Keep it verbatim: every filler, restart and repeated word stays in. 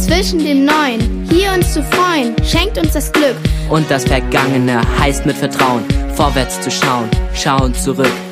zwischen dem Neuen, hier uns zu freuen, schenkt uns das Glück. Und das Vergangene heißt mit Vertrauen vorwärts zu schauen, schauen zurück.